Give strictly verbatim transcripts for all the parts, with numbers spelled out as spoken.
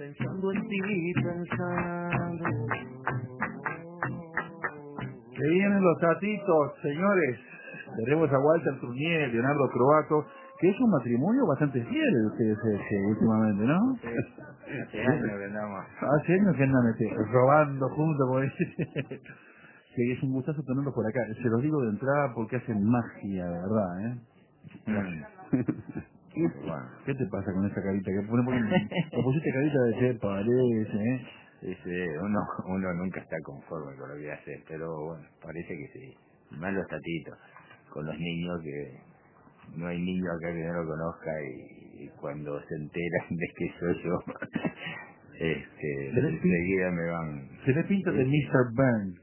Pensando en ti, pensando. Que vienen los tatitos, señores. Tenemos a Walter Turnier, Leonardo Croato, que es un matrimonio bastante fiel de ustedes este, últimamente, ¿no? Sí, hace años que andamos. Hace años que andan este, robando juntos, por decir. Que es un gustazo tenerlos por acá. Se los digo de entrada porque hacen magia, de verdad, ¿eh? Mm. ¿Qué, bueno. ¿Qué te pasa con esa carita? Que pone, pone, te pusiste carita de che, parece, ¿eh? Dice, uno, uno nunca está conforme con lo que hace, pero bueno, parece que sí. Más los tatitos, con los niños, que no hay niño acá que no lo conozca, y, y cuando se enteran de que soy yo, este, enseguida me van... Se le pinta de mister Burns.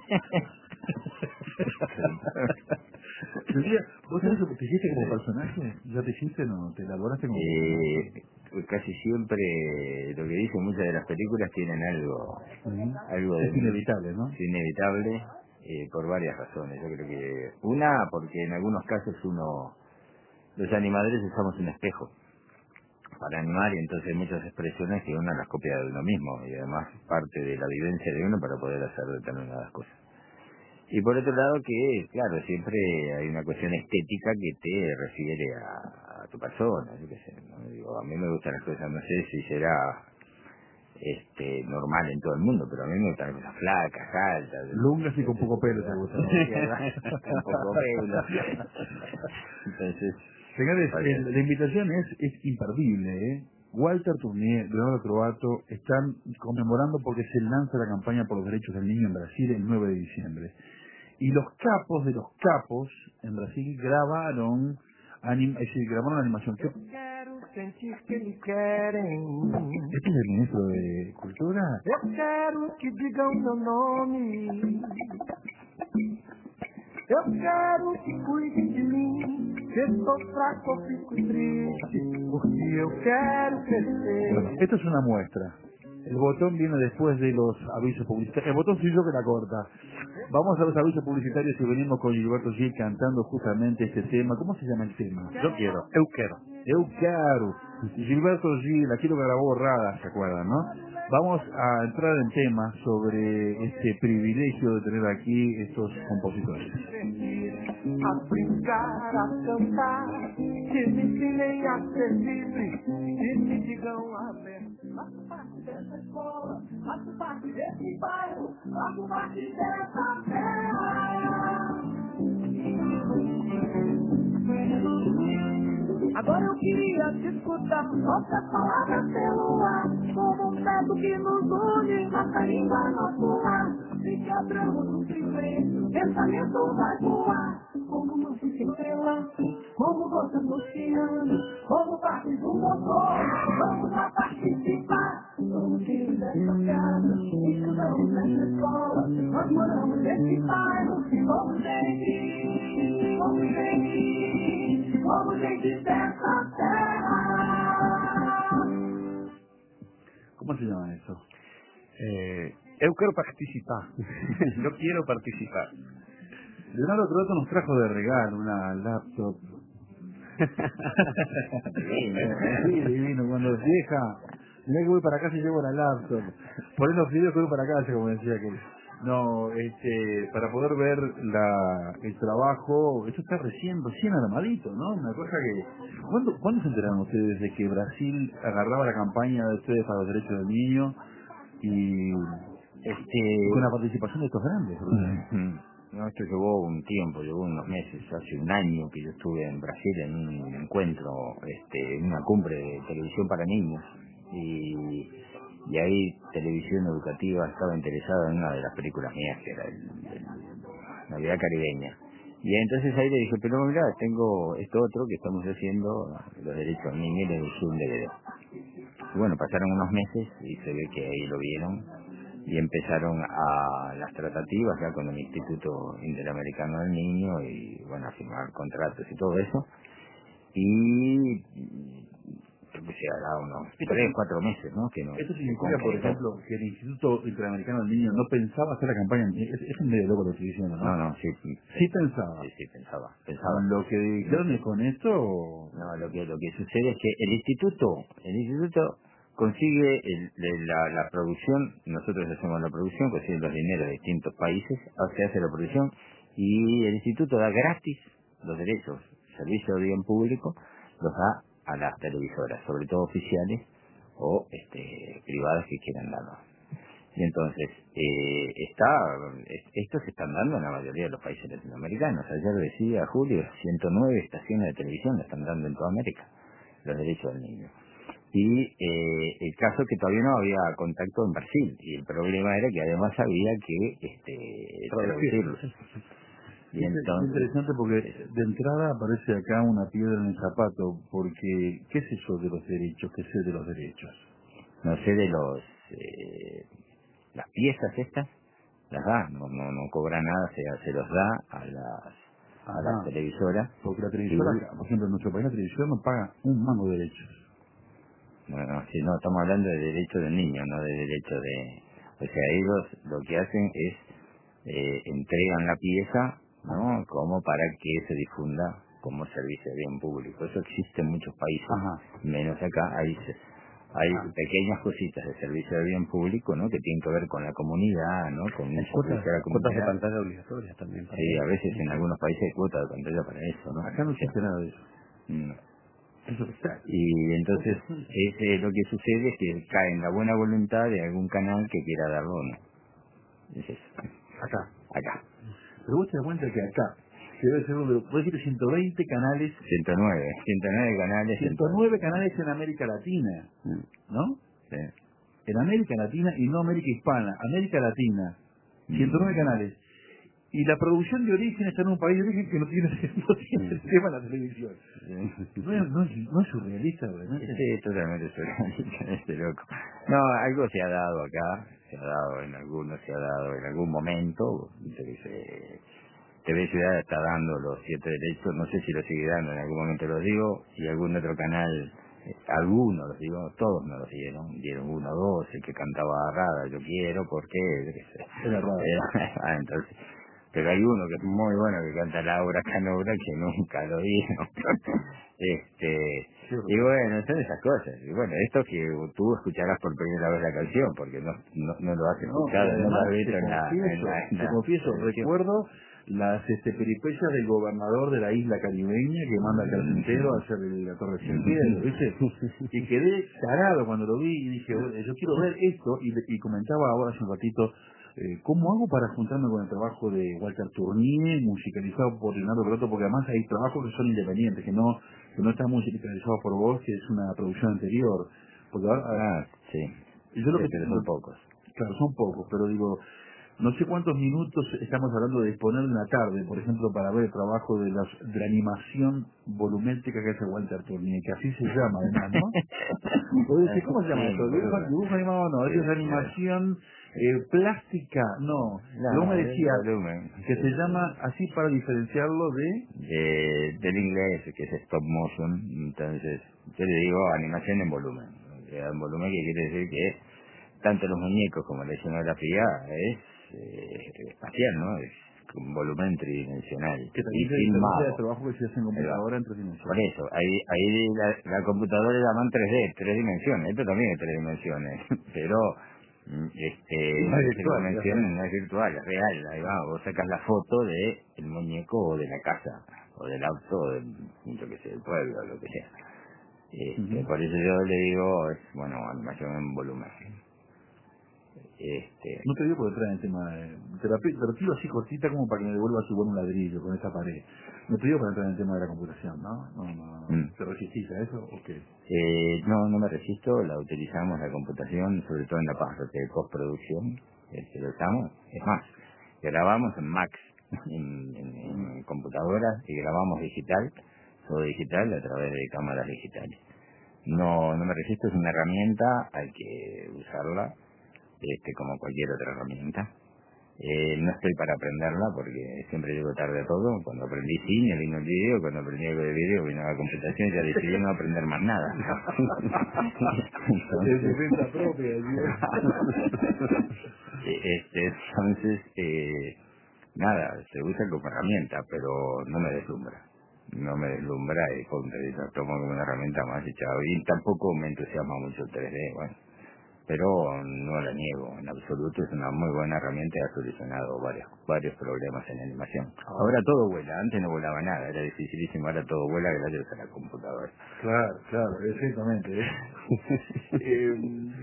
¿Vos sabés que te hiciste como personaje? ¿Ya te hiciste no? ¿Te elaboraste como eh, personaje? Casi siempre lo que dicen muchas de las películas tienen algo, uh-huh. algo de... Es inevitable, ¿no? Es inevitable, eh, por varias razones. Yo creo que... Una, porque en algunos casos uno... Los animadores usamos un espejo para animar, y entonces hay muchas expresiones que uno las copia de uno mismo, y además parte de la vivencia de uno para poder hacer determinadas cosas. Y por otro lado que, claro, siempre hay una cuestión estética que te refiere a, a tu persona, yo qué sé, ¿no? Digo, a mí me gustan las cosas, no sé si será este normal en todo el mundo, pero a mí me gustan las cosas flacas, altas. Lungas y con poco pelo te gustan. Con poco pelo. Entonces... Señores, el, la invitación es, es imperdible, ¿eh? Walter Turnier, Leonardo Croato están conmemorando porque se lanza la campaña por los derechos del niño en Brasil el nueve de diciembre. Y los capos de los capos en Brasil grabaron, anim, es decir, grabaron animación. ¿Qué? ¿Este es el ministro de Cultura? Eu quero que digam meu nome. Eu quero que cuidem de mim. Se estou fraco ou fico triste, porque eu quero crescer. Bueno, esto es una muestra. El botón viene después de los avisos publicitarios. El botón soy yo que la corta. Vamos a los avisos publicitarios y venimos con Gilberto Gil cantando justamente este tema. ¿Cómo se llama el tema? Yo quiero, eu quero. Eu quero. Gilberto Gil, aquí lo grabó borrada, ¿se acuerdan, no? Vamos a entrar en tema sobre este privilegio de tener aquí estos compositores. A brincar, a cantar, que me ensinem a ser livre, que me digam a ver. Faço parte dessa escola, faço parte desse bairro, faço parte dessa terra. Agora eu queria te escutar, nossas palavras pelo ar, como um teto que nos une, nossa língua, nosso lar. Se quebramos o silêncio, pensamento vai voar, como nossa estrela, como gostamos do oceano, como parte do motor, vamos lá participar. Somos filhos dessa casa, estudamos nessa escola, nós moramos nesse bairro, somos gente, somos gente, somos gente dessa terra. ¿Cómo se llama eso? Eh, eu quero participar. Yo quiero participar. Leonardo Croato nos trajo de regalo una laptop. Sí, divino, cuando vieja, mirá que voy para casa y llevo la laptop. Poné los videos que voy para casa, como decía aquel. No, este, para poder ver la, el trabajo, esto está recién, recién armadito, ¿no? Una cosa que... ¿Cuándo, ¿Cuándo se enteraron ustedes de que Brasil agarraba la campaña de ustedes para los derechos del niño y Este... con la participación de estos grandes? Uh-huh. No, esto llevó un tiempo, llevó unos meses, hace un año que yo estuve en Brasil en un encuentro, este, en una cumbre de televisión para niños, y, y ahí Televisión Educativa estaba interesada en una de las películas mías, que era el, el Navidad Caribeña. Y entonces ahí le dije, pero mira, tengo esto otro que estamos haciendo, los derechos del niño, y le dije un D V D. Y bueno, pasaron unos meses y se ve que ahí lo vieron, y empezaron a las tratativas ya con el Instituto Interamericano del Niño, y bueno, a firmar contratos y todo eso, y creo que se hará unos tres, cuatro meses, ¿no? Que no Esto significa, por ejemplo, que el Instituto Interamericano del Niño no pensaba hacer la campaña. Es, es un medio loco lo que estoy diciendo, ¿no? No, no, sí. Sí pensaba. Sí, sí, pensaba. pensaba. Lo que dijeron es con esto... No, lo que, lo que sucede es que el instituto, el instituto consigue el, el, la, la producción, nosotros hacemos la producción, consigue los dineros de distintos países, se hace la producción y el instituto da gratis los derechos, servicio de bien público, los da a las televisoras, sobre todo oficiales o este, privadas que quieran darlo. Y entonces, eh, está, estos se están dando en la mayoría de los países latinoamericanos. Ayer decía Julio, ciento nueve estaciones de televisión le están dando en toda América los derechos del niño. Y eh, el caso es que todavía no había contacto en Brasil, y el problema era que además había que este, traducirlos. Y es entonces, interesante porque de entrada aparece acá una piedra en el zapato, porque ¿qué es eso de los derechos? ¿Qué es de los derechos? No sé de los... Eh, las piezas estas, las da, no, no, no cobra nada, se, se los da a las, a las televisoras. Porque la televisora, y, por ejemplo, en nuestro país la televisión no paga un mango de derechos. No, no, si no, estamos hablando de derecho del niño, no de derecho de... O sea, ellos lo que hacen es, eh, entregan la pieza, ¿no? Como para que se difunda como servicio de bien público. Eso existe en muchos países, Ajá. menos acá. Hay, hay ah. pequeñas cositas de servicio de bien público, ¿no? Que tienen que ver con la comunidad, ¿no? Con un servicio a la comunidad. Cuotas de pantalla obligatorias también. Para sí, a veces en algunos países hay cuotas de pantalla para eso, ¿no? Acá no existe nada de eso. No. Eso está. Y entonces es, eh, lo que sucede es que cae en la buena voluntad de algún canal que quiera darlo o no. Es eso. Acá. Acá. Pero vos te das cuenta que acá, que debe ser uno de, puedes decir ciento veinte canales. ciento nueve, ciento nueve canales. ciento nueve canales en América Latina, ¿no? Sí. En América Latina y no América Hispana, América Latina. ciento nueve mm. canales. Y la producción de origen está en un país de origen que no tiene, no tiene sí. sistema en la televisión. Sí. No, es, no, es, no es surrealista, ¿verdad? Sí, totalmente surrealista, este loco. No, algo se ha dado acá, se ha dado en algunos, se ha dado en algún momento. Se, T V Ciudad está dando los siete derechos, no sé si lo sigue dando, en algún momento los digo, y algún otro canal, eh, algunos los digo, todos no los dieron, dieron uno o dos, el que cantaba Rada, yo quiero, ¿por qué? Era Rada. Ah, entonces... Pero hay uno que es muy bueno que canta Laura Canobra que nunca lo vieron. este Y bueno, son esas cosas. Y bueno, esto que tú escucharás por primera vez la canción, porque no no, no lo has escuchado, no, no lo has visto en la... En la, en te la confieso, recuerdo las este, peripecias del gobernador de la isla caribeña que manda al carpintero a hacer la torre de cielo, ¿viste? Y quedé tarado cuando lo vi y dije, yo quiero ver esto, y, y comentaba ahora hace un ratito, Eh, ¿cómo hago para juntarme con el trabajo de Walter Tournier, musicalizado por Leonardo Perotto? Porque además hay trabajos que son independientes, que no que no están musicalizados por vos, que es una producción anterior. Porque ahora, ah, sí. Yo lo sí, que pero son pocos. Claro, son pocos, pero digo, no sé cuántos minutos estamos hablando de disponer de una tarde, por ejemplo, para ver el trabajo de, las, de la animación volumétrica que hace Walter Tournier, que así se llama además, ¿no? ¿Cómo se llama esto? ¿Dibujo, dibujo animado? No, es animación eh, plástica, no. no Luego me decía volumen, que sí. se llama así para diferenciarlo de... de... Del inglés, que es stop motion, entonces yo le digo animación en volumen. O sea, en volumen que quiere decir que tanto los muñecos como la escenografía es eh, espacial, ¿no? Es un volumen tridimensional. Que también se diferencia del trabajo que se hace en computadora en tres dimensiones. Por eso, ahí, ahí la, la computadora llaman tres D, tres dimensiones. Esto también es tres dimensiones, pero este no es virtual, dimensión no es virtual, es real. Ahí va, vos sacas la foto de el muñeco o de la casa, o del auto, o del, yo que sé, del pueblo, o lo que sea. Este, uh-huh. Por eso yo le digo, es, bueno, animación en volumen. Este... No te digo por detrás del tema de... Te la, te la pido así cortita como para que me devuelva su buen ladrillo con esa pared. No te digo para entrar en el tema de la computación, ¿no? no, no. Mm. ¿Te resistís a eso o qué? Eh, no, no me resisto. La utilizamos la computación, sobre todo en la parte de postproducción. Este, lo usamos. Es más, grabamos en Max, en, en, en computadoras, y grabamos digital, todo digital a través de cámaras digitales. No, no me resisto, es una herramienta, hay que usarla. Este, como cualquier otra herramienta. Eh, no estoy para aprenderla porque siempre llego tarde a todo. Cuando aprendí cine vino el video, cuando aprendí algo de video vino la computación, ya decidí no aprender más nada. Entonces, es defensa propia, este, entonces, eh, nada, se usa como herramienta, pero no me deslumbra. no me deslumbra y contra, y lo tomo como una herramienta más y chao. Y tampoco me entusiasma mucho el tres D, bueno. Pero no la niego, en absoluto es una muy buena herramienta y ha solucionado varios varios problemas en la animación. Ahora todo vuela, antes no volaba nada, era dificilísimo, ahora todo vuela gracias a la computadora. Claro, claro, exactamente. ¿eh? eh,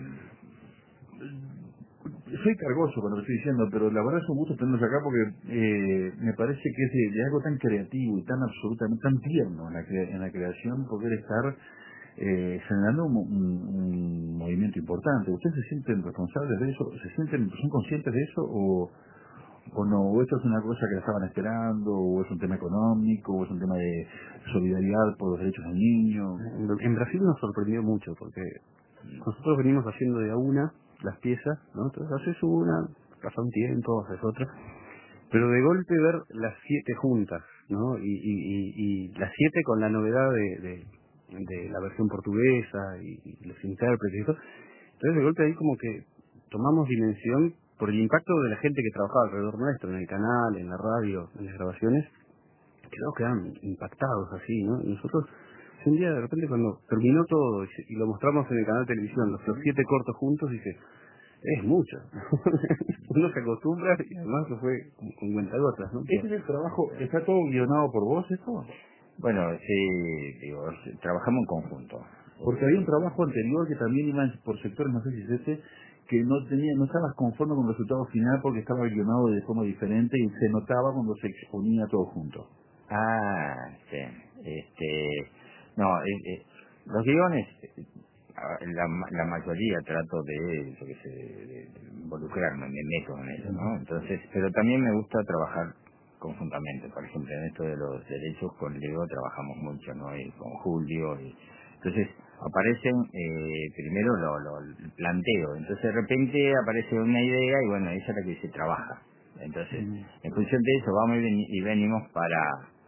soy cargoso con lo que estoy diciendo, pero la verdad es un gusto tenerlos acá porque eh, me parece que es de, de algo tan creativo y tan absolutamente, tan tierno en la, cre- en la creación, poder estar eh, generando un, un, un movimiento importante. ¿Ustedes se sienten responsables de eso? ¿Se sienten, son conscientes de eso o, o no? ¿O esto es una cosa que la estaban esperando? ¿O es un tema económico? ¿O es un tema de solidaridad por los derechos del niño? En, en Brasil nos sorprendió mucho porque nosotros venimos haciendo de a una las piezas, ¿no? Entonces haces una, pasa un tiempo, haces otra, pero de golpe ver las siete juntas, ¿no? Y, y, y, y las siete con la novedad de, de, de la versión portuguesa y, y los intérpretes y eso. Entonces de golpe ahí como que tomamos dimensión por el impacto de la gente que trabajaba alrededor nuestro, en el canal, en la radio, en las grabaciones, que no quedan impactados así, ¿no? Y nosotros, un día de repente cuando terminó todo y, se- y lo mostramos en el canal de televisión, los, los siete cortos juntos, dije, es mucho. Uno se acostumbra y además lo fue con, con cuentagotas, ¿no? ¿Este es el trabajo? ¿Está todo guionado por vos esto? Bueno, sí, digo, es- trabajamos en conjunto. Porque había un trabajo anterior que también iba por sectores, no sé si es este, que no tenía, no estabas conforme con el resultado final porque estaba guionado de forma diferente y se notaba cuando se exponía todo junto. Ah, sí, este, no, eh, eh, los guiones, eh, la, la mayoría trato de, yo qué sé, de, de involucrarme, me meto en eso, ¿no? Entonces, pero también me gusta trabajar conjuntamente, por ejemplo, en esto de los derechos con Leo trabajamos mucho, ¿no? Y con Julio, y entonces aparecen, eh, primero lo, lo el planteo, entonces de repente aparece una idea y bueno, esa es la que se trabaja. Entonces, en función de eso vamos y, veni- y venimos para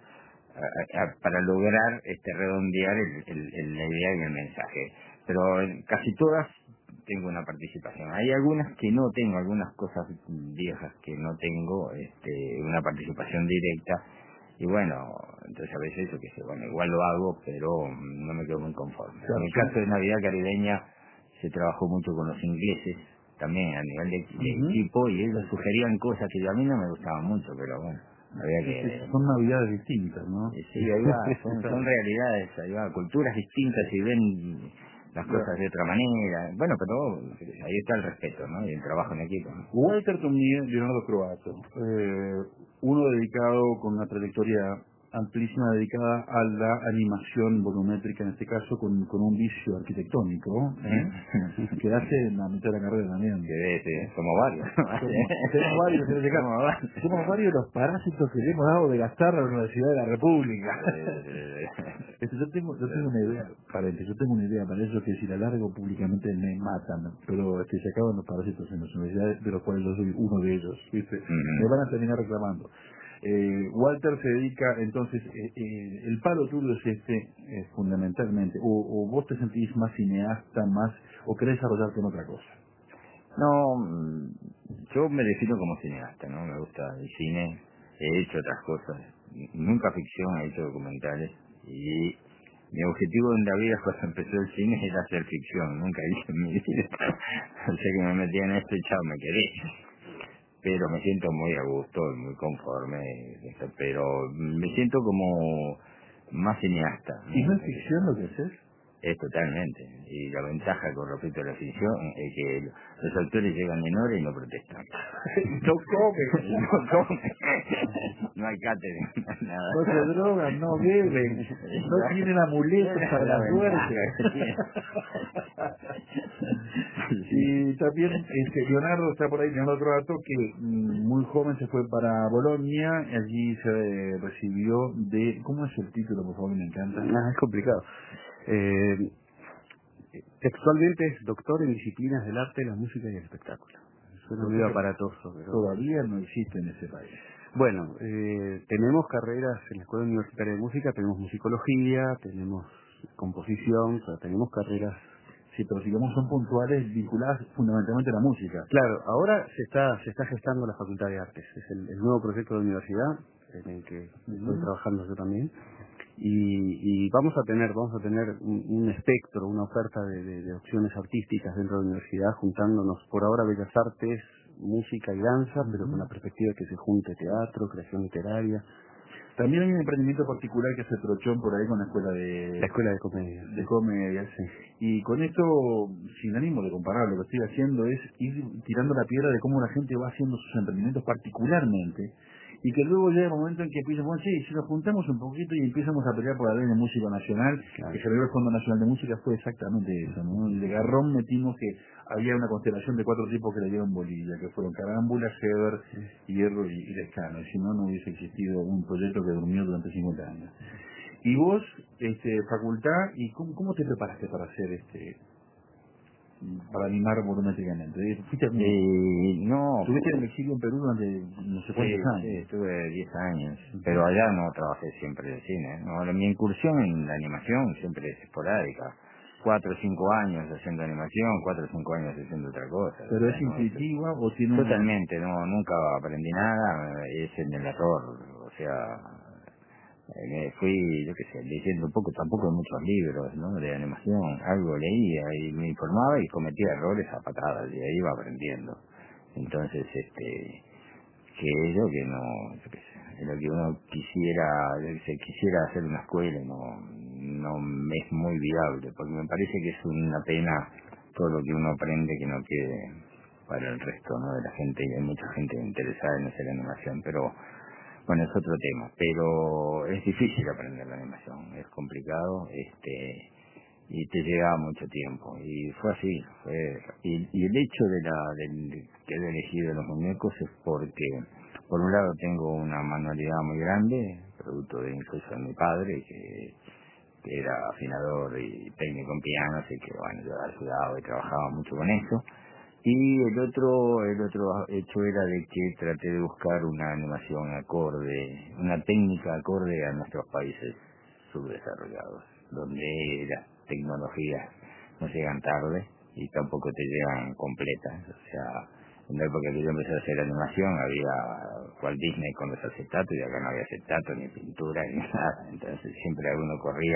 a- a- para lograr este redondear el, el- el- la idea y el mensaje. Pero en casi todas tengo una participación. Hay algunas que no tengo, algunas cosas viejas que no tengo este, una participación directa. Y bueno, entonces a veces yo que sé, bueno, igual lo hago, pero no me quedo muy conforme. Claro, En el sí. caso de Navidad Caribeña se trabajó mucho con los ingleses, también a nivel de, de Ujú. equipo, y ellos sugerían cosas que a mí no me gustaban mucho, pero bueno, había Sí, que... sí, son navidades distintas, ¿no? Eh, Sí, ahí va, son, son realidades, ahí va, culturas distintas y ven las Claro. cosas de otra manera. Bueno, pero ahí está el respeto, ¿no? Y el trabajo en equipo, ¿no? Walter Tomier, Leonardo Croato, eh, uno dedicado con una trayectoria amplísima dedicada a la animación volumétrica, en este caso con, con un vicio arquitectónico, ¿eh? que hace en la mitad de la carrera también. Que de, de- somos varios. Somos, somos varios en este caso. Somos varios. Somos varios los parásitos que le hemos dado de gastar a la Universidad de la República. Eh, Este, yo tengo, yo tengo una idea, paréntesis, yo tengo una idea para eso que si la largo públicamente me matan, pero este, se acaban los parásitos en las universidades, de los cuales yo soy uno de ellos, ¿viste? Me van a terminar reclamando. Eh, Walter se dedica, entonces, eh, eh, el palo tuyo es este, eh, fundamentalmente, o, o vos te sentís más cineasta, más, o querés desarrollarte en otra cosa. No, mm, yo me defino como cineasta, ¿no? Me gusta el cine, he hecho otras cosas, nunca ficción, he hecho documentales, y mi objetivo en la vida cuando empezó el cine era hacer ficción, nunca hice en mi vida, o sea que me metí en esto y chao, me quedé. Pero me siento muy a gusto, muy conforme, esto, pero me siento como más cineasta, ¿no? ¿Y no es ficción lo que haces? Es totalmente. Y la ventaja con respecto a la ficción es que los autores llegan en hora y no protestan. No comen. No comen. No hay cátedra, nada. No se drogan, no beben, no tienen amuletos para la suerte. Y también este, Leonardo está por ahí, Leonardo Croato, que mm, muy joven se fue para Bolonia, allí se eh, recibió de... ¿Cómo es el título, por favor? Me encanta. Ah, es complicado. Eh, textualmente es doctor en disciplinas del arte, la música y el espectáculo. Suena medio aparatoso, pero... Todavía no existe en ese país. Bueno, eh, tenemos carreras en la Escuela Universitaria de Música, tenemos musicología, tenemos composición, o sea, tenemos carreras. Sí, pero digamos son puntuales vinculadas fundamentalmente a la música. Claro, ahora se está se está gestando la Facultad de Artes, es el, el nuevo proyecto de universidad en el que estoy Uh-huh. trabajando yo también. y, y vamos a tener vamos a tener un, un espectro, una oferta de, de, de opciones artísticas dentro de la universidad, juntándonos por ahora Bellas Artes, música y danza, uh-huh. pero con la perspectiva de que se junte teatro, creación literaria. También hay un emprendimiento particular que se trochó por ahí con la escuela de... La escuela de comedia. De comedia, sí. Y con esto, sin ánimo de comparar, lo que estoy haciendo es ir tirando la piedra de cómo la gente va haciendo sus emprendimientos particularmente, y que luego llega el momento en que empiezan, bueno, sí, si nos juntamos un poquito y empezamos a pelear por la ley de música nacional, claro. que generó el Fondo Nacional de Música, fue exactamente eso, ¿no? Y de garrón metimos que había una constelación de cuatro tipos que le dieron bolilla, que fueron Carámbula, Heber, Hierro y, y Lescano, y si no, no hubiese existido un proyecto que durmió durante cincuenta años. Y vos, este, facultad, ¿y cómo, cómo te preparaste para hacer este... para animar volumétricamente? ¿Fuiste eh, no, ¿Estuviste en el exilio en Perú durante no sé cuántos sí, años? Sí, estuve diez años, pero allá no trabajé siempre de cine. No, mi incursión en la animación siempre es esporádica. Cuatro o cinco años haciendo animación, cuatro o cinco años haciendo otra cosa. ¿Pero o es sea, no, intuitiva o tiene un... Totalmente, no, nunca aprendí nada, es en el error, o sea... Eh, fui, yo qué sé, leyendo un poco, tampoco de muchos libros, ¿no? De animación, algo leía y me informaba y cometía errores a patadas y ahí iba aprendiendo. Entonces, este, que yo que no, yo qué sé, lo que uno quisiera, se quisiera hacer una escuela, no, no me es muy viable, porque me parece que es una pena todo lo que uno aprende que no quede para el resto, ¿no? De la gente, y hay mucha gente interesada en hacer animación, pero bueno, es otro tema, pero es difícil aprender la animación, es complicado, este, y te lleva mucho tiempo, y fue así, fue, y, y el hecho de la, del, que he elegido los muñecos es porque, por un lado tengo una manualidad muy grande, producto de incluso de mi padre, que, que era afinador y técnico en piano, así que bueno, yo ayudaba y trabajaba mucho con eso. Y el otro, el otro hecho era de que traté de buscar una animación acorde, una técnica acorde a nuestros países subdesarrollados, donde las tecnologías no llegan tarde y tampoco te llegan completas. O sea, en la época que yo empecé a hacer animación había Walt Disney con los acetatos y acá no había acetato, ni pintura, ni nada. Entonces siempre uno corría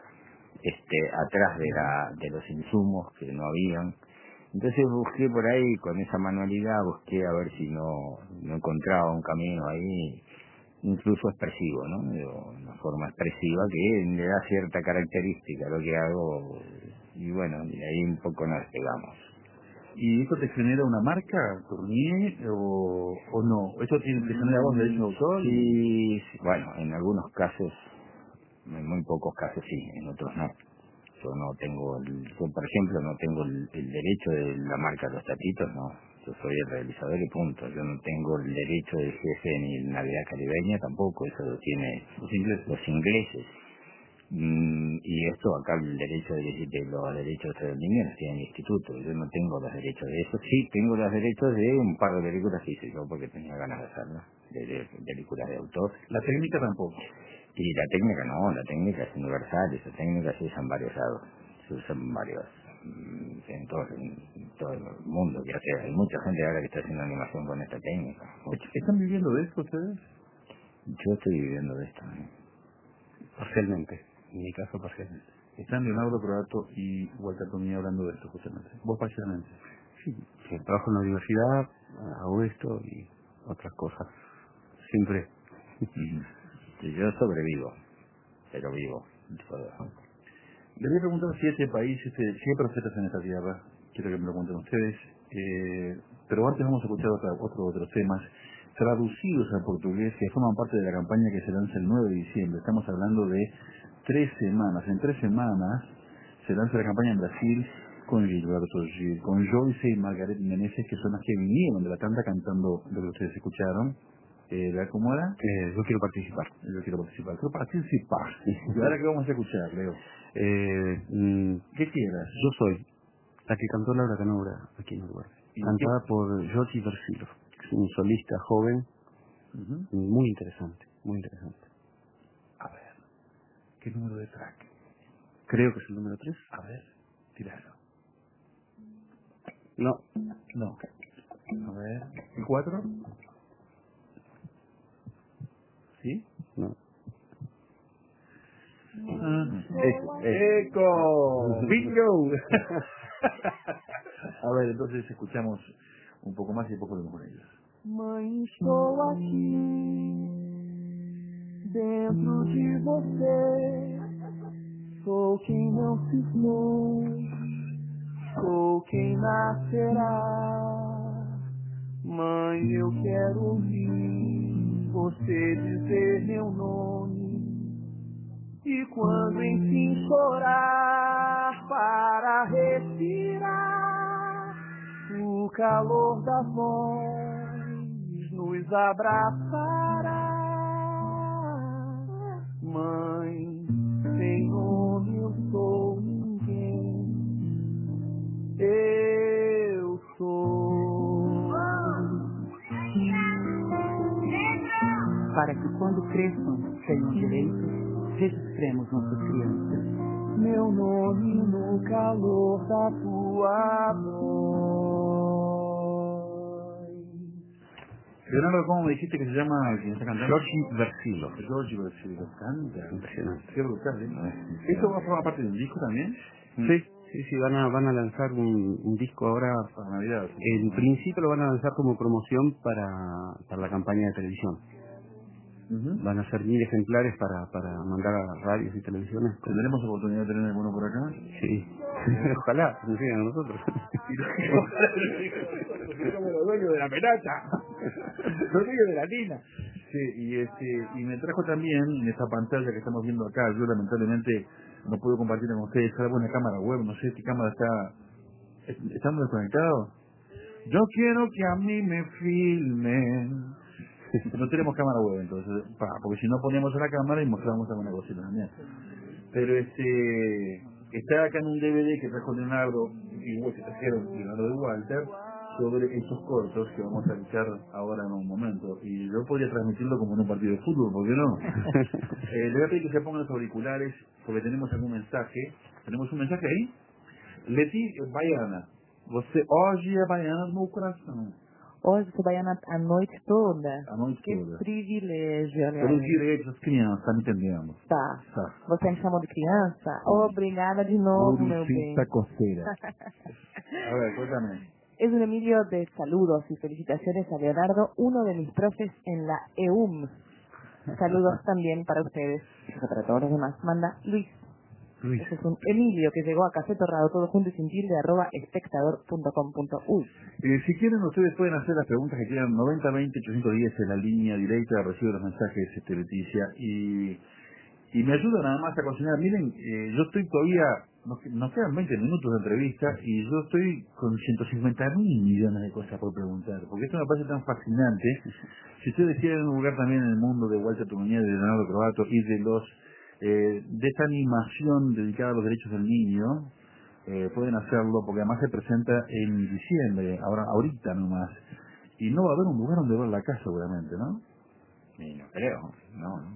este atrás de, la, de los insumos que no habían. Entonces busqué por ahí, con esa manualidad, busqué a ver si no, no encontraba un camino ahí, incluso expresivo, ¿no? De una forma expresiva que le da cierta característica a lo que hago, y bueno, y ahí un poco nos despegamos. ¿Y esto te genera una marca, Tournier, o, o no? ¿Esto te, te genera vos derechos de autor? Sí, sí, bueno, en algunos casos, en muy pocos casos sí, en otros no. Yo no tengo, el, yo por ejemplo no tengo el, el derecho de la marca de los tatitos, no. Yo soy el realizador y punto. Yo no tengo el derecho de jefe ni Navidad Caribeña tampoco, eso lo tienen los ingleses. Los ingleses. Mm, y esto acá el derecho de, de los derechos de los niños los tiene el instituto. Yo no tengo los derechos de eso. Sí, tengo los derechos de un par de películas que hice yo porque tenía ganas de hacerlas, de, de, de películas de autor. La técnica tampoco. Y la técnica no, la técnica es universal, esa técnica se usa en varios lados, se usa en varios, en todo, en todo el mundo, ya sea, hay mucha gente ahora que está haciendo animación con esta técnica. Mucho. ¿Están viviendo de esto ustedes? Yo estoy viviendo de esto, ¿eh? Parcialmente, en mi caso parcialmente. Están Leonardo Croato y Walter Tournier hablando de esto justamente. ¿Vos parcialmente? Sí, sí, trabajo en la universidad, hago esto y otras cosas, siempre. Y yo sobrevivo, pero vivo. Les voy a preguntar si este país, este, si hay profetas en esta tierra, quiero que me lo cuenten ustedes, eh, pero antes vamos a escuchar otra, otro, otros temas traducidos al portugués que forman parte de la campaña que se lanza el nueve de diciembre. Estamos hablando de tres semanas. En tres semanas se lanza la campaña en Brasil con Gilberto Gil, con Joyce y Margaret Meneses, que son las que vinieron de la tanda cantando lo que ustedes escucharon. Eh, ¿Cómo era? Eh, yo quiero participar. Yo quiero participar. Quiero participar. ¿Y ahora qué vamos a escuchar, Leo? Eh, mm, ¿Qué quieras? Yo soy la que cantó Laura Canobra aquí en Uruguay. Cantada qué? por Giorgi Versilo, que es un solista joven, uh-huh. muy interesante, muy interesante. A ver, ¿qué número de track? Creo que es el número tres. A ver, tiralo. No. No. A ver, ¿el cuatro? ¿Sí? No. Ah, Eso, eso. ¡Eco! ¡Bingo! A ver, entonces escuchamos un poco más y después volvemos con ellos. Mãe, estou aqui, dentro de você. Sou quem não cismou, sou quem nascerá. Mãe, eu quero ouvir você dizer meu nome. E quando enfim chorar para respirar, o calor da voz nos abraçará. Mãe, sem nome eu sou ninguém. Eu sou. Para que quando cresçam tenham direitos, registremos nossas crianças. Meu nome no calor da tua voz. Leonardo, ¿cómo me dijiste que se llama quien está cantando? Giorgi Versilo. Giorgi Versilo. Canta. Impresionante. Qué brutal, ¿eh? ¿Eso va a formar parte de un disco también? Sí, sí, sí, van a, van a lanzar un, un disco ahora. Para Navidad. En principio lo van a lanzar como promoción para, para la campaña de televisión. Uh-huh. Van a ser mil ejemplares para, para mandar a radios y televisiones. ¿Tendremos oportunidad de tener alguno por acá? Sí. Ojalá, nos sigan a nosotros. Somos los dueños de la pelota. Los dueños de la tina. Sí, y este y me trajo también en esta pantalla que estamos viendo acá. Yo lamentablemente no puedo compartir con ustedes. Salvo una cámara web, no sé qué cámara está. ¿Estamos desconectados? Yo quiero que a mí me filmen. No tenemos cámara web, entonces, pa, porque si no poníamos la cámara y mostrábamos alguna cosita también. Pero este está acá en un D V D que trajo Leonardo, igual que trajeron Leonardo de Walter, sobre estos cortos que vamos a escuchar ahora en un momento. Y yo podría transmitirlo como en un partido de fútbol, ¿por qué no? eh, le voy a pedir que se pongan los auriculares, porque tenemos algún mensaje. ¿Tenemos un mensaje ahí? Leti Baiana. Você hoje é baiana no coração. Hoje sou baiana a noite toda. A noite que toda. privilégio, aliás. Pelos direitos das crianças, tá me entendendo? Tá. Tá. Você me chamou de criança? Obrigada de novo, meu bem. coceira. A ver, cuéntame. Es un Emilio de saludos y felicitaciones a Leonardo, uno de mis profes en la E U M. Saludos también para ustedes y para todos los demás. Manda Luis. Luis. Ese es un Emilio que llegó a Café Torrado, todo junto y sin tilde, arroba espectador punto com punto uy. Eh, si quieren, ustedes pueden hacer las preguntas que quieran. Noventa veinte ochocientos diez en la línea directa, recibo los mensajes, este, Leticia, y, y me ayuda nada más a cocinar. Miren, eh, yo estoy todavía, nos, nos quedan veinte minutos de entrevista y yo estoy con ciento cincuenta mil millones de cosas por preguntar, porque esto me parece tan fascinante. Si ustedes quieren un lugar también en el mundo de Walter Tumunier, de Leonardo Croato y de los eh, de esta animación dedicada a los derechos del niño, eh, pueden hacerlo, porque además se presenta en diciembre, ahora ahorita nomás, y no va a haber un lugar donde ver la casa seguramente, ¿no? Sí, no creo, no, no.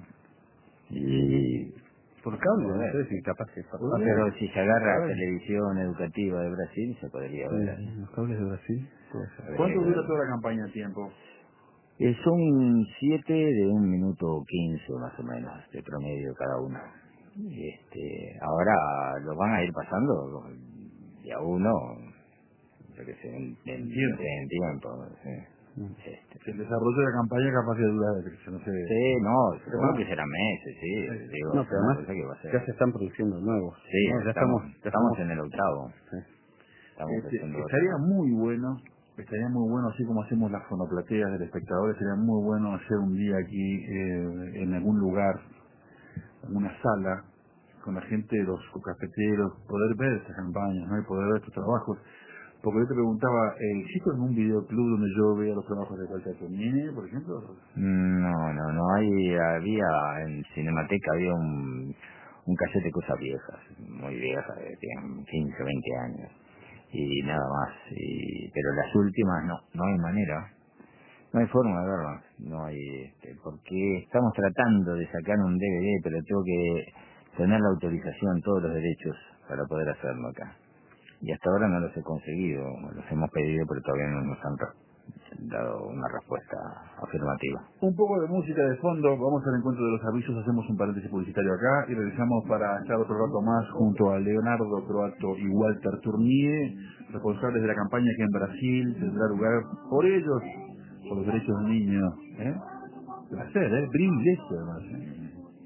Y por cable, no ver. sé si capaz que No, pero si se agarra televisión educativa de Brasil, se podría ver. Sí, los cables de Brasil. Puede ser. ¿Cuánto dura toda la campaña de tiempo? Eh, son siete de un minuto quince más o menos de promedio cada uno. Este, ahora lo van a ir pasando de a uno, yo que sé, en, en tiempo. En tiempo sí. Este. El desarrollo de la campaña capaz de durar, no sé. Sí, no, seguro que serán meses, sí. Sí. Digo, No, pero además que va a ser. ya se están produciendo nuevos. Sí, ¿no? Ya estamos, estamos, ya estamos estamos en el octavo. Sí. Estamos Este, haciendo estaría otro. muy bueno, estaría muy bueno, así como hacemos las fonoplateas del espectador, sería muy bueno hacer un día aquí eh, en algún lugar, en una sala, con la gente de los cafeteros, poder ver estas campañas, ¿no? Y poder ver estos trabajos. Porque yo te preguntaba, eh, ¿existe algún videoclub donde yo vea los trabajos de Walter Tumunier, por ejemplo? No, no, no hay, había, en Cinemateca había un, un casete de cosas viejas, muy viejas, que tienen quince, veinte años, y nada más, y, pero las últimas no, no hay manera, no hay forma de verlas, no hay, este, porque estamos tratando de sacar un D V D, pero tengo que tener la autorización, todos los derechos, para poder hacerlo acá. Y hasta ahora no los he conseguido, los hemos pedido, pero todavía no nos han dado una respuesta afirmativa. Un poco de música de fondo, vamos al encuentro de los avisos, hacemos un paréntesis publicitario acá y regresamos para estar otro rato más junto a Leonardo Croatto y Walter Tournier, responsables de la campaña que en Brasil tendrá lugar por ellos, por los derechos del niño. ¿eh? Placer, ¿eh? Privilegio además. ¿eh?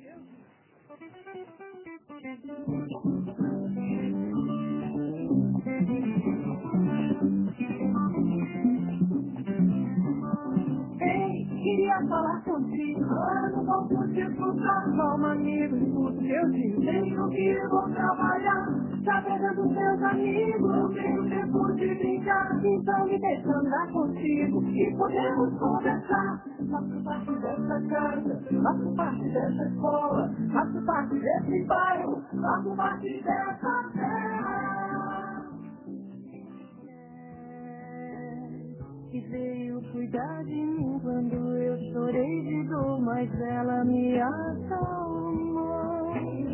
Queria falar contigo, eu não vou te escutar como amigo, o seu dinheiro que eu vou trabalhar, sabendo dos meus amigos, eu tenho tempo de brincar, então me deixa andar contigo e podemos conversar. Faço parte dessa casa, faço parte dessa escola, faço parte desse bairro, faço parte dessa terra. Que veio cuidar de mim quando eu chorei de dor, mas ela me acalmou.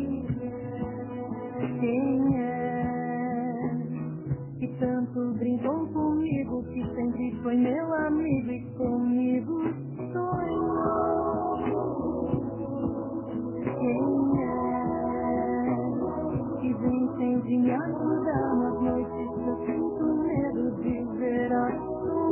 Quem é que tanto brincou comigo, que sempre foi meu amigo e comigo sonhou? Quem é que vem sempre me ajudar nas noites que eu sinto medo de ver a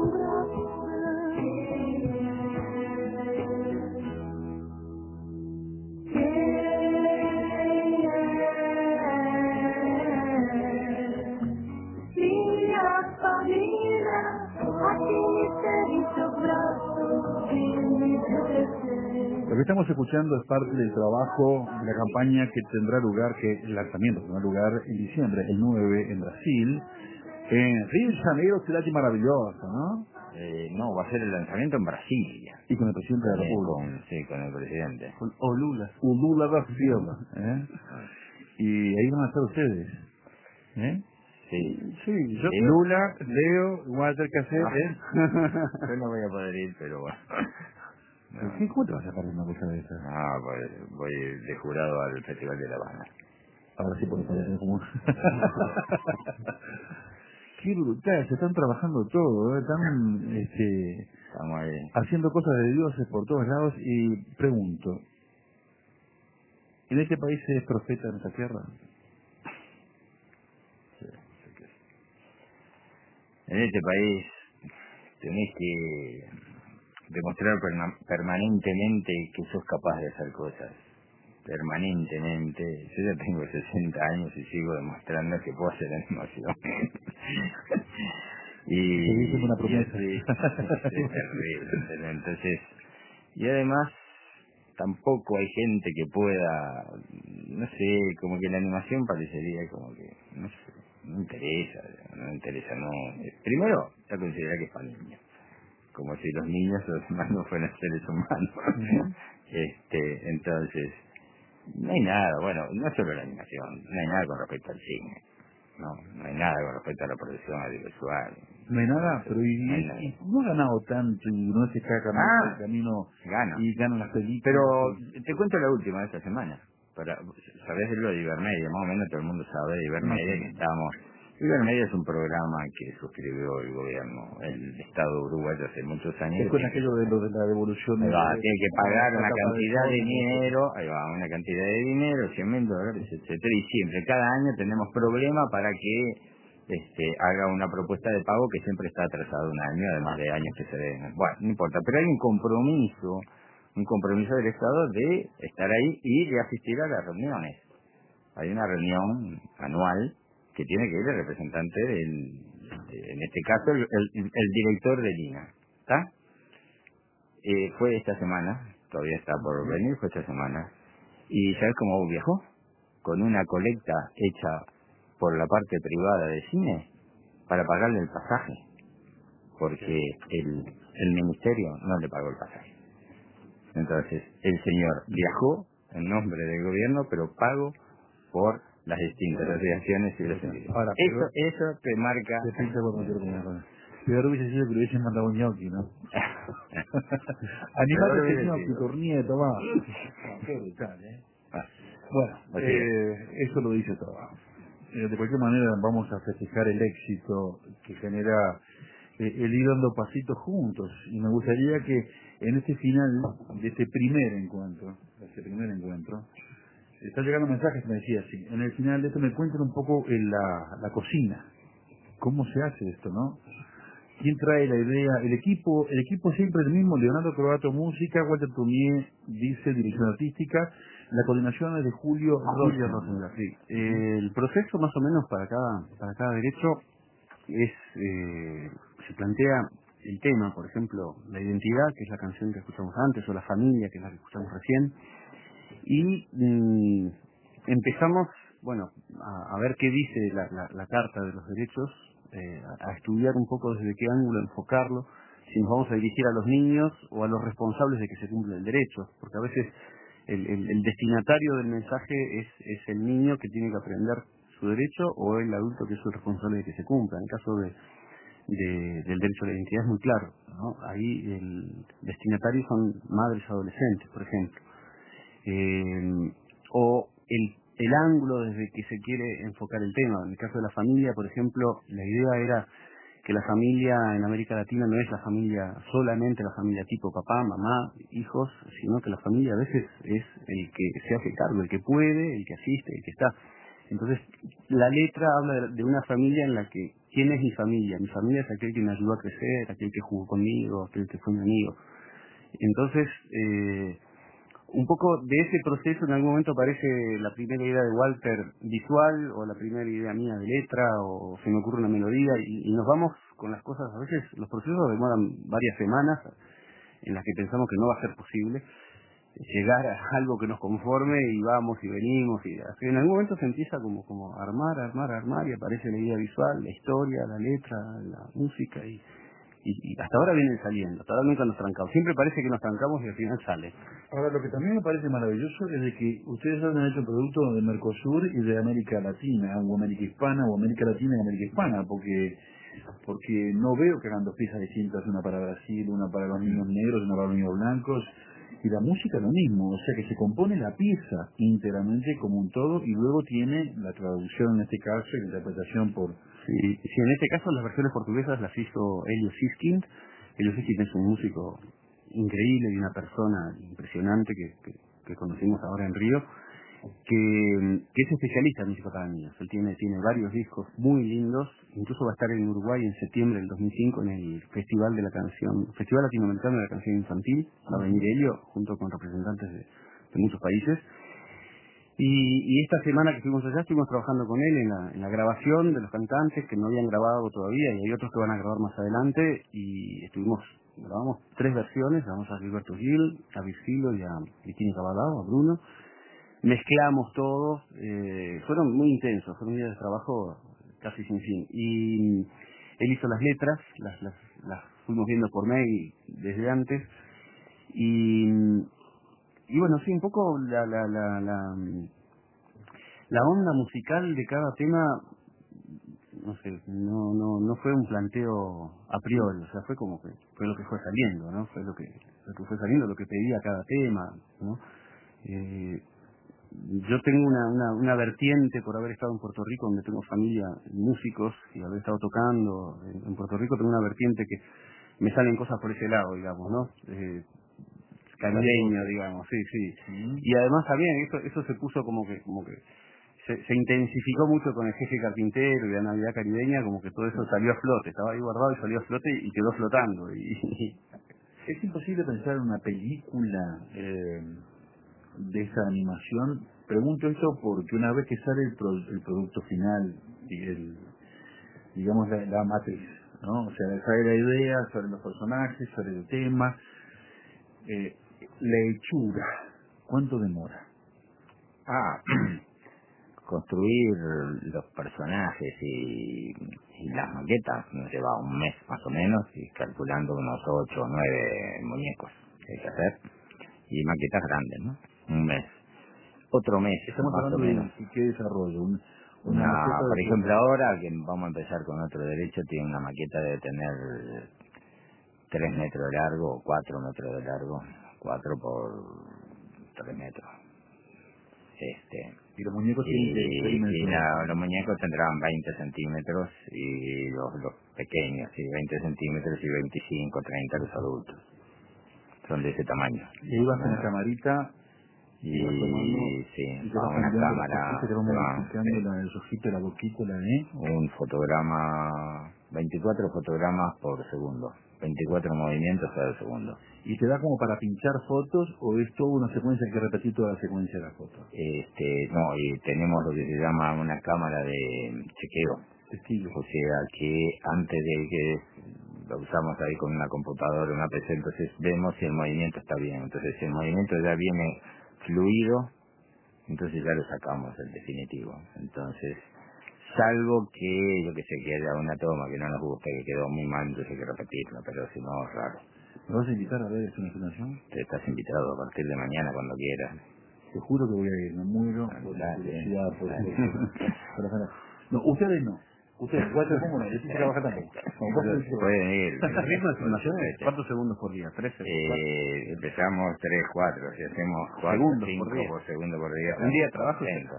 Lo que estamos escuchando es parte del trabajo de la campaña que tendrá lugar, que el lanzamiento tendrá lugar en diciembre, el nueve, en Brasil, en Río de Janeiro, ciudad maravillosa, ¿no? Eh, no, va a ser el lanzamiento en Brasilia. Y con el presidente de la República. Con, sí, con el presidente. Con o Lula. O Lula da Silva. ¿eh? Y ahí van a estar ustedes. ¿eh? Sí. Sí, yo, ¿Sí? Lula, Leo, Walter Café. No. ¿eh? Yo no voy a poder ir, pero bueno. No. ¿Qué, ¿Cómo te vas a parar una cosa de esa? Ah, pues voy de jurado al Festival de La Habana. Ahora sí puedes parar como... Qué brutal, se están trabajando todo, ¿eh? Están este, Estamos ahí. haciendo cosas de dioses por todos lados. Y pregunto, ¿en este país se es profeta en esta tierra? Sí, sí que sí. En este país tenés que demostrar perma- permanentemente que sos capaz de hacer cosas. Permanentemente. Yo ya tengo sesenta años y sigo demostrando que puedo hacer animación. y, Se dice una promesa. y así, es terrible. Entonces, y además, tampoco hay gente que pueda, no sé, como que la animación parecería como que, no sé, no interesa, no interesa, no. Primero, está considerada que es para niños. Como si los niños o los demás no fueran seres humanos. Uh-huh. este, entonces, no hay nada, bueno, no solo la animación, no hay nada con respecto al cine, no, no hay nada con respecto a la producción audiovisual. No hay nada, pero y, no, hay y, nada. y no ha ganado tanto y no se está ganando Ah, el camino gana. y ganan las películas. Pero te cuento la última de esta semana. Para, ¿sabés de lo de Ibermedia? Más o menos todo el mundo sabe de Ibermedia, que estábamos... Ibermedia es un programa que suscribió el gobierno, el Estado uruguayo hace muchos años. Es con aquello de lo de la devolución. Ahí va, de, tiene que pagar de una cantidad de, de dinero, ahí va, una cantidad de dinero, cien mil dólares, etcétera, y siempre, cada año tenemos problemas para que este haga una propuesta de pago que siempre está atrasado un año, además de años que se den. Bueno, no importa, pero hay un compromiso, un compromiso del Estado de estar ahí y de asistir a las reuniones. Hay una reunión anual que tiene que ir el representante del, en este caso, el, el, el director del I N A, ¿está? Eh, fue esta semana, todavía está por venir, fue esta semana. ¿Y sabes cómo viajó? Con una colecta hecha por la parte privada del cine para pagarle el pasaje, porque el, el ministerio no le pagó el pasaje. Entonces, el señor viajó en nombre del gobierno, pero pago por las distintas asociaciones y los sentidos. Ahora, eso, eso te marca... Te pinta cuando quiero comer. Peor hubiese sido que le hubiesen mandado un ñoqui, ¿no? Animate ese ñoqui, Tournier, tomá. No, qué brutal, ¿eh? Ah, bueno, eh, eso lo dice todo. Eh, de cualquier manera, vamos a festejar el éxito que genera eh, el ir dando pasitos juntos. Y me gustaría que en este final de este primer encuentro, de este primer encuentro, está llegando mensajes, me decía así, en el final de esto me cuentan un poco en la, la cocina, cómo se hace esto, ¿no? ¿Quién trae la idea? El equipo el equipo siempre el mismo, Leonardo Croato música, Walter Tournier dice dirección artística, la coordinación es de Julio Julio Rosenberg. Rosenberg, sí. Eh, el proceso más o menos para cada, para cada derecho es, eh, se plantea el tema, por ejemplo, la identidad, que es la canción que escuchamos antes, o la familia, que es la que escuchamos recién, y mm, empezamos, bueno, a, a ver qué dice la, la, la Carta de los Derechos, eh, a, a estudiar un poco desde qué ángulo enfocarlo, si nos vamos a dirigir a los niños o a los responsables de que se cumpla el derecho, porque a veces el, el, el destinatario del mensaje es, es el niño que tiene que aprender su derecho o el adulto que es el responsable de que se cumpla. En el caso de, de, del derecho a la identidad es muy claro, ¿no? Ahí el destinatario son madres adolescentes, por ejemplo. Eh, o el, el ángulo desde que se quiere enfocar el tema. En el caso de la familia, por ejemplo, la idea era que la familia en América Latina no es la familia, solamente la familia tipo papá, mamá, hijos, sino que la familia a veces es el que se hace cargo, el que puede, el que asiste, el que está. Entonces, la letra habla de, de una familia en la que, ¿quién es mi familia? Mi familia es aquel que me ayudó a crecer, aquel que jugó conmigo, aquel que fue mi amigo. Entonces, eh, un poco de ese proceso en algún momento aparece la primera idea de Walter visual o la primera idea mía de letra o se me ocurre una melodía y, y nos vamos con las cosas. A veces los procesos demoran varias semanas en las que pensamos que no va a ser posible llegar a algo que nos conforme y vamos y venimos y así. En algún momento se empieza como como a armar, armar, armar y aparece la idea visual, la historia, la letra, la música y Y, y hasta ahora vienen saliendo, hasta ahora nunca nos trancamos. Siempre parece que nos trancamos y al final sale. Ahora, lo que también me parece maravilloso es de que ustedes han hecho productos de Mercosur y de América Latina, o América Hispana, o América Latina y América Hispana, porque porque no veo que hagan dos piezas distintas, una para Brasil, una para los niños negros, una para los niños blancos, y la música lo mismo, o sea que se compone la pieza íntegramente como un todo y luego tiene la traducción en este caso y la interpretación por... Sí, sí, en este caso las versiones portuguesas las hizo Elio Siskind. Elio Siskind es un músico increíble y una persona impresionante que, que, que conocimos ahora en Río, que, que es especialista en música para niños. Él tiene, tiene varios discos muy lindos, incluso va a estar en Uruguay en septiembre del dos mil cinco en el Festival de la Canción, Festival Latinoamericano de la Canción Infantil. Va a venir Elio junto con representantes de, de muchos países. Y, y esta semana que estuvimos allá estuvimos trabajando con él en la, en la grabación de los cantantes que no habían grabado todavía y hay otros que van a grabar más adelante y estuvimos, grabamos tres versiones, grabamos a Gilberto Gil, a Virgilio y a Vitini Caballao, a Bruno, mezclamos todos, eh, fueron muy intensos, fueron días de trabajo casi sin fin y él hizo las letras, las, las, las fuimos viendo por mail desde antes y Y bueno, sí, un poco la, la, la, la, la onda musical de cada tema, no sé, no, no, no fue un planteo a priori, o sea, fue como que fue lo que fue saliendo, ¿no? Fue lo que, lo que fue saliendo, lo que pedía cada tema, ¿no? Eh, yo tengo una, una, una vertiente por haber estado en Puerto Rico, donde tengo familia, músicos, y haber estado tocando en, en Puerto Rico, tengo una vertiente que me salen cosas por ese lado, digamos, ¿no? Eh, caribeño, digamos, sí, sí. ¿Sí? Y además también eso eso se puso como que como que se, se intensificó mucho con el jefe carpintero y la Navidad caribeña, como que todo eso salió a flote, estaba ahí guardado y salió a flote y quedó flotando. Y, Es imposible pensar en una película eh, de esa animación. Pregunto esto porque una vez que sale el, pro, el producto final, y el, digamos la, la matriz, ¿no? O sea, sale la idea sobre los personajes, sobre el tema, eh, la hechura, ¿cuánto demora? Ah, construir los personajes y, y las maquetas nos lleva un mes más o menos, y calculando unos ocho o nueve muñecos que hay que hacer, y maquetas grandes, ¿no? Un mes. Otro mes, Estamos más o hablando menos. de qué desarrollo, un, una, Una, maqueta por de... ejemplo, ahora que vamos a empezar con otro derecho, tiene una maqueta de tener tres metros de largo, cuatro metros de largo, cuatro por tres metros. este Y los muñecos y, tienen que y la, los muñecos tendrán veinte centímetros y los, los pequeños, sí, veinte centímetros y veinticinco, treinta los adultos. Son de ese tamaño. Y ahí vas con la camarita y vas tomando, sí, y te con vas una cambiando cámara, las cositas, te vas te va, modificando sí, la, el ojito, la boquita, la E. un fotograma, veinticuatro fotogramas por segundo, veinticuatro movimientos cada segundo. ¿Y te da como para pinchar fotos o es toda una secuencia que repetir toda la secuencia de la foto? Este, no, y tenemos lo que se llama una cámara de chequeo. Testigo. O sea que antes de que lo usamos ahí con una computadora, una P C, entonces vemos si el movimiento está bien. Entonces si el movimiento ya viene fluido, entonces ya lo sacamos el definitivo. Entonces, salvo que, yo que sé, que haya una toma que no nos guste, que quedó muy mal, entonces hay que repetirla, pero si no, es raro. ¿Me vas a invitar a ver esta información? Te estás invitado a partir de mañana cuando quieras. Te juro que voy a ir, me muero por la curiosidad, por por- No, ustedes no. Ustedes, Walter, ¿cómo no? Yo sí trabaja también. Pueden ir. ¿El ritmo de filmaciones? ¿Cuántos segundos por día? ¿Trece? Eh, empezamos tres, cuatro, si hacemos cuatro, Segundos cinco por día. por segundo por día. Un día de trabajo. contento.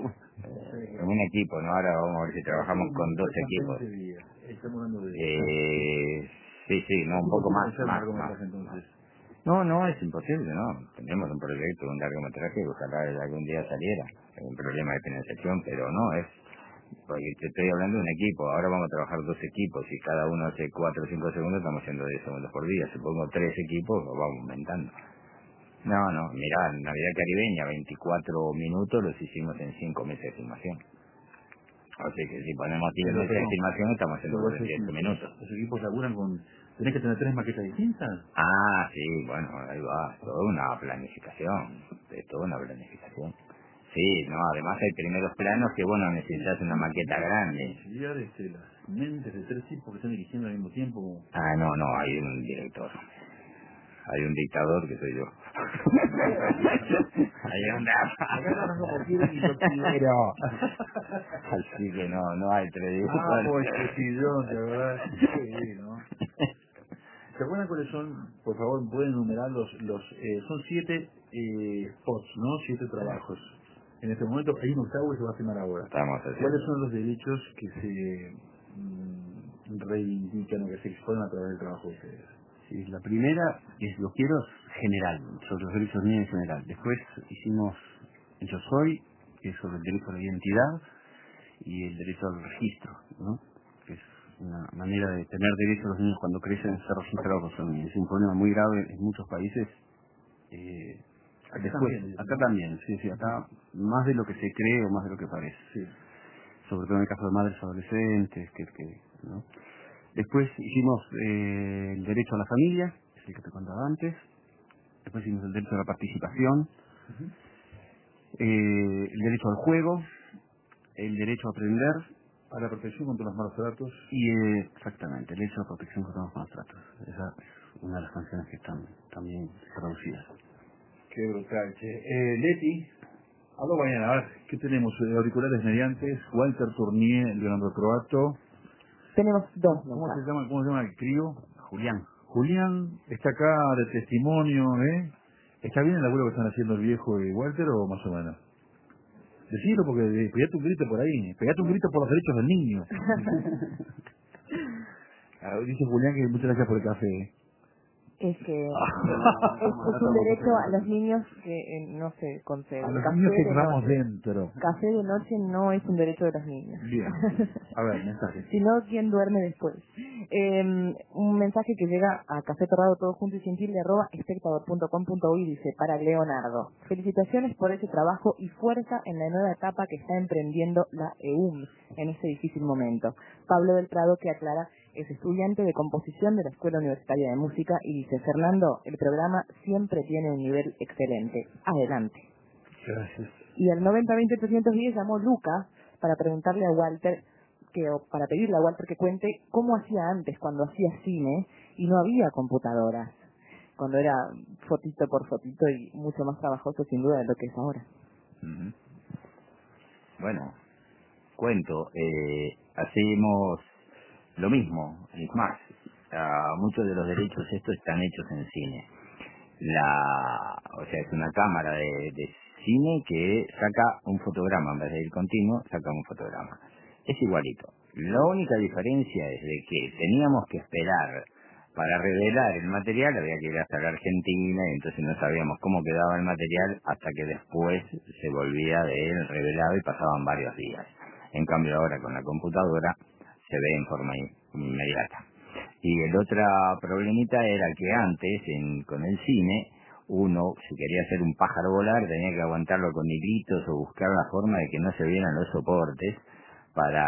En un equipo, ¿no? Ahora vamos a ver si trabajamos con dos equipos. Estamos hablando de... Eh, sí, sí, no, un poco más, más, más. No, no, es imposible, ¿no? Tenemos un proyecto, un largometraje, ojalá algún día saliera. Hay un problema de financiación, pero no, es... Porque te estoy hablando de un equipo, ahora vamos a trabajar dos equipos, y cada uno hace cuatro o cinco segundos, estamos haciendo diez segundos por día. Si pongo tres equipos, lo vamos aumentando. No, no, mirá, Navidad Caribeña, veinticuatro minutos los hicimos en cinco meses de filmación. O sea que si ponemos diez meses de filmación, estamos haciendo cuarenta y ocho minutos. Los equipos laburan con... ¿Tenés que tener tres maquetas distintas? Ah, sí, bueno, ahí va, toda una planificación, es toda una planificación. Sí, no, además hay primeros planos que, bueno, necesitas una maqueta grande. Auxiliar, este, las mentes de tres tipos que están dirigiendo al mismo tiempo. Ah, no, no, hay un director. Hay un dictador que soy yo. Hay un Así que no, no hay tres directores. Ah, pues presidón, de verdad. Sí, ¿no? ¿Se acuerdan cuáles son? Por favor, pueden enumerar los... los eh, son siete eh, spots, ¿no? Siete trabajos. En este momento hay un octavo que se va a filmar ahora. Estamos haciendo. ¿Cuáles son los derechos que se mm, reivindican o que se exponen a través del trabajo de ustedes? Sí, la primera es Lo Quiero general, sobre los derechos niños en general. Después hicimos el Yo Soy, que es sobre el derecho a la identidad y el derecho al registro, ¿no? Que es una manera de tener derecho a los niños cuando crecen, ser registrados los niños. Es un problema muy grave en muchos países. Eh, Acá después, también. acá también, sí, sí, acá más de lo que se cree o más de lo que parece. Sí. Sobre todo en el caso de madres adolescentes, que, que ¿no? Después hicimos eh, el derecho a la familia, es el que te contaba antes. Después hicimos el derecho a la participación, Uh-huh. eh, el derecho al juego, el derecho a aprender. A la protección contra los malos tratos. Y eh, exactamente, el derecho a protección contra los malos tratos. Esa es una de las canciones que están también traducidas. Qué brutal, che. Eh, Leti, hablo mañana, a ver, ¿qué tenemos? Eh, auriculares mediantes, Walter Tournier, Leonardo Croato. Tenemos dos. ¿Cómo se llama, cómo se llama el crío? Julián. Julián está acá de testimonio, ¿eh? ¿Está bien el laburo que están haciendo el viejo y Walter o más o menos? Decilo porque eh, pegate un grito por ahí, pegate un grito por los derechos del niño. Ah, dice Julián que muchas gracias por el café. Es que es, es un derecho a los niños que eh, no se concede. A los Café niños que de llevamos noche. dentro. Café de noche no es un derecho de los niños. Bien. A ver, mensaje. Si no, ¿quién duerme después? Eh, un mensaje que llega a Café Torrado todo junto y sin tilde arroba espectador punto com punto uy dice: para Leonardo, felicitaciones por ese trabajo y fuerza en la nueva etapa que está emprendiendo la E U M en este difícil momento. Pablo del Prado, que aclara, es estudiante de composición de la Escuela Universitaria de Música y dice: Fernando, el programa siempre tiene un nivel excelente. Adelante. Gracias. Y al noventa veinte trescientos diez llamó Luca para preguntarle a Walter, que o para pedirle a Walter que cuente cómo hacía antes cuando hacía cine y no había computadoras, cuando era fotito por fotito y mucho más trabajoso sin duda de lo que es ahora. Uh-huh. Bueno, cuento, eh, hacemos lo mismo, es más, uh, muchos de los derechos estos están hechos en cine. la, o sea, es una cámara de, de cine que saca un fotograma, en vez de ir continuo, saca un fotograma. Es igualito. La única diferencia es de que teníamos que esperar para revelar el material, había que ir hasta la Argentina y entonces no sabíamos cómo quedaba el material hasta que después se volvía de él revelado y pasaban varios días. En cambio ahora con la computadora se ve en forma inmediata. Y el otro problemita era que antes, en, con el cine, uno, si quería hacer un pájaro volar, tenía que aguantarlo con hilitos o buscar la forma de que no se vieran los soportes, para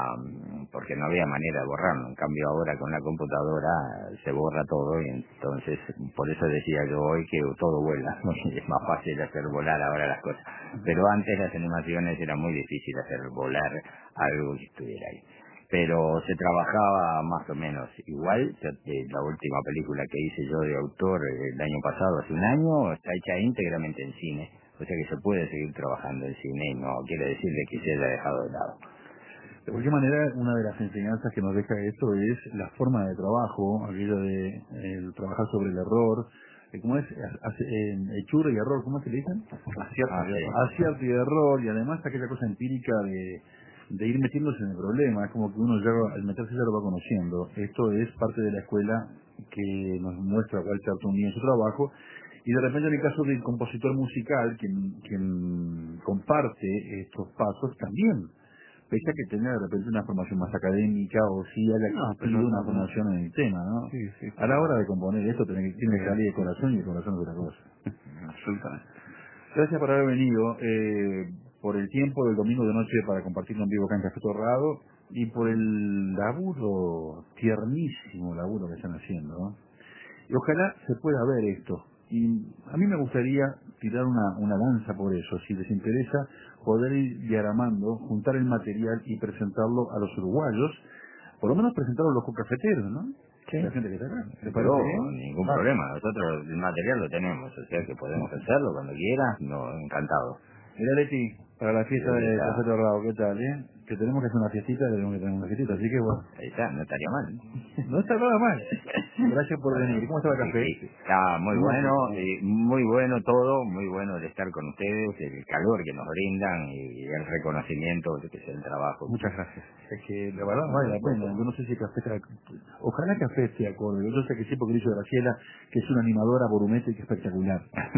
porque no había manera de borrarlo. En cambio ahora con la computadora se borra todo y entonces por eso decía yo hoy que todo vuela, ¿no? Es más fácil hacer volar ahora las cosas. Pero antes las animaciones era muy difícil hacer volar algo que estuviera ahí. Pero se trabajaba más o menos igual. La última película que hice yo de autor el año pasado, hace un año, está hecha íntegramente en cine. O sea que se puede seguir trabajando en cine y no quiere decirle que se haya dejado de lado. De cualquier manera, una de las enseñanzas que nos deja esto es la forma de trabajo, aquello de eh, trabajar sobre el error. ¿Cómo es? Eh, hechura y error, ¿cómo se le dicen? Acierto, ah, y sí. Acierto y error, y además aquella cosa empírica de, de ir metiéndose en el problema. Es como que uno ya al meterse ya lo va conociendo. Esto es parte de la escuela que nos muestra Walter Tuñi en su trabajo. Y de repente en el caso del compositor musical, quien, quien comparte estos pasos, también pese a que tenga de repente una formación más académica o si haya No, adquirido pero una no, no. formación en el tema, ¿no? Sí, sí, A la hora de componer esto tiene que, tiene que salir de corazón y el corazón es otra cosa. Absolutamente. Gracias por haber venido, eh, por el tiempo del domingo de noche para compartirlo en vivo acá en Café Torrado y por el laburo, tiernísimo laburo que están haciendo, ¿no? Y ojalá se pueda ver esto. Y a mí me gustaría tirar una, una lanza por eso, si les interesa, poder ir diagramando, juntar el material y presentarlo a los uruguayos, por lo menos presentarlo a los cocafeteros, ¿no? Sí. La gente que está acá. ¿Te Pero parece bien? ningún Ah, problema, nosotros el material lo tenemos, o sea que podemos hacerlo cuando quieras, no, encantado. Mira, Leti, para la fiesta Ahí de está. Café Torrado, ¿qué tal, eh? Que tenemos que hacer una fiestita, tenemos que tener una fiestita, así que bueno. Ahí está, no estaría mal. No está nada mal. Gracias por Bueno, venir. ¿Cómo está el sí, café? sí. Está muy Muy bueno, rico. y muy bueno todo, muy bueno de estar con ustedes, el calor que nos brindan y el reconocimiento de que es el trabajo. Muchas gracias. Es que la verdad vale la pena. Yo no sé si Café está... Ojalá Café esté acorde. Yo sé que sí, porque lo hizo Graciela, que es una animadora volumétrica espectacular.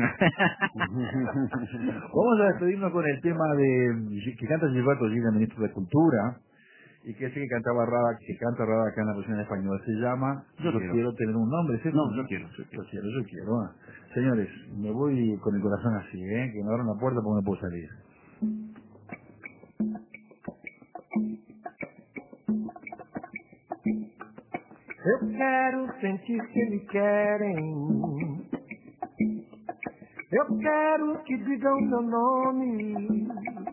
Vamos a despedirnos con el tema de que canta Gilberto Gil, el ministro de Cultura, y que ese que cantaba Rada, que canta Rada acá en la versión en español, se llama Yo, Yo quiero. quiero. tener un nombre, ¿es eso? No, yo quiero, yo Yo quiero, yo quiero. ah. Señores, me voy con el corazón así, ¿eh? Que me abran la puerta porque no puedo salir. Eu quero sentir que me querem. Eu quero que digam meu nome.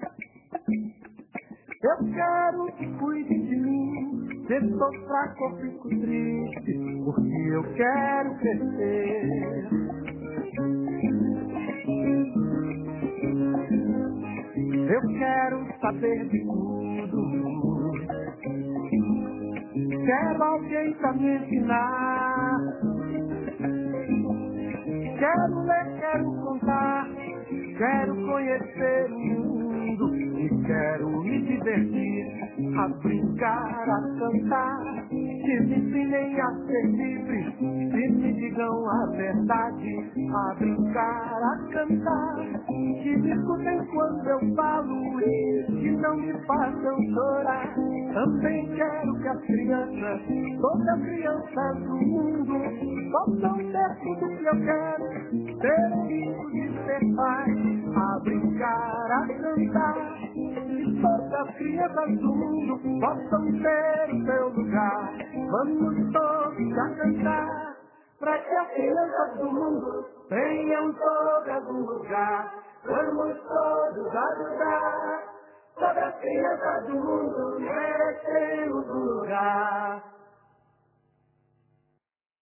Eu quero que cuidem de mim. Se estou fraco ou fico triste, porque eu quero crescer. Eu quero saber de tudo. Quero alguém pra me ensinar. Quero ler, quero contar. Quero conhecer o mundo. E quero me divertir. A brincar, a cantar. Que me ensinem a ser livre. Que me digam a verdade. A brincar, a cantar. Que me escutem quando eu falo. E que não me façam chorar. Também quero que as crianças, todas as crianças do mundo, possam ter tudo que eu quero, ser filho e ser pai, a brincar, a cantar, e todas as crianças do mundo possam ter o seu lugar. Vamos todos a cantar, para que as crianças do mundo tenham todas um lugar. Vamos todos ajudar. Todas as crianças do mundo merecemos um lugar.